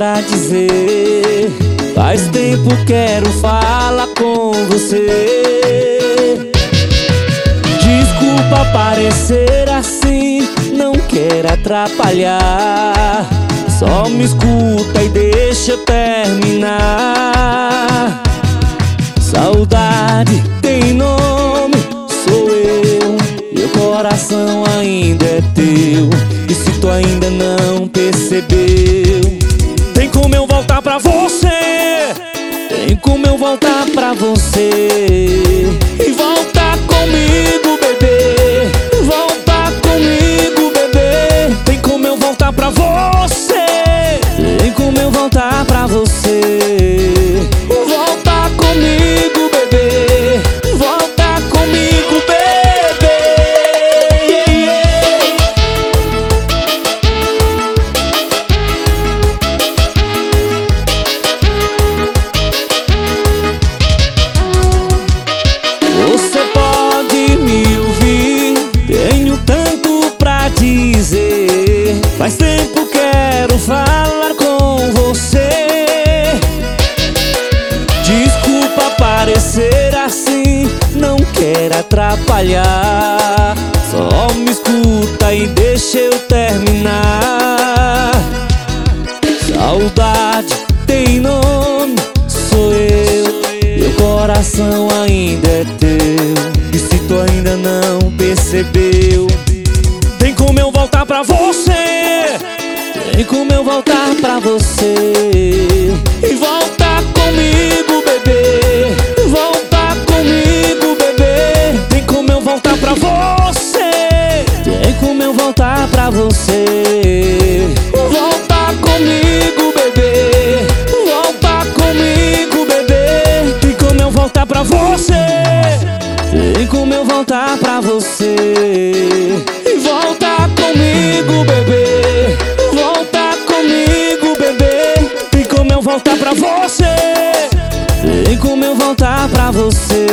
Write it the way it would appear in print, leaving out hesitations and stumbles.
pra dizer. Faz tempo quero falar com você. Desculpa parecer assim, não quero atrapalhar. Só me escuta e deixa eu terminar. Saudade tem nome, sou eu. Meu coração ainda é teu. E se tu ainda não percebeu, tem como eu voltar pra você. Tem como eu voltar pra você. E voltar comigo, bebê. Voltar comigo, bebê. Tem como eu voltar pra você. Tem como eu voltar pra você. Voltar comigo, bebê. Voltar comigo, bebê. Você pode me ouvir, tenho tanto pra dizer. Faz tempo quero falar com você. Desculpa parecer assim, não quero atrapalhar. Só me escuta e deixa eu terminar. Saudade tem nome, sou eu. Meu coração ainda é teu. E se tu ainda não percebeu, tem como eu voltar pra você. Tem como eu voltar pra você. E voltar comigo, bebê. Voltar comigo, bebê. Tem como eu voltar pra você. Tem como eu voltar pra você. Voltar comigo, bebê. Voltar comigo, bebê. Tem como eu voltar pra você. Tem como eu voltar pra você. E voltar comigo, bebê. Voltar comigo, bebê. Tem como eu voltar pra você. Tem como eu voltar pra você.